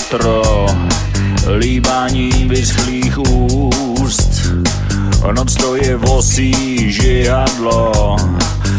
gastro, líbaním vyschlých úst. Noc to je vosí žihadlo,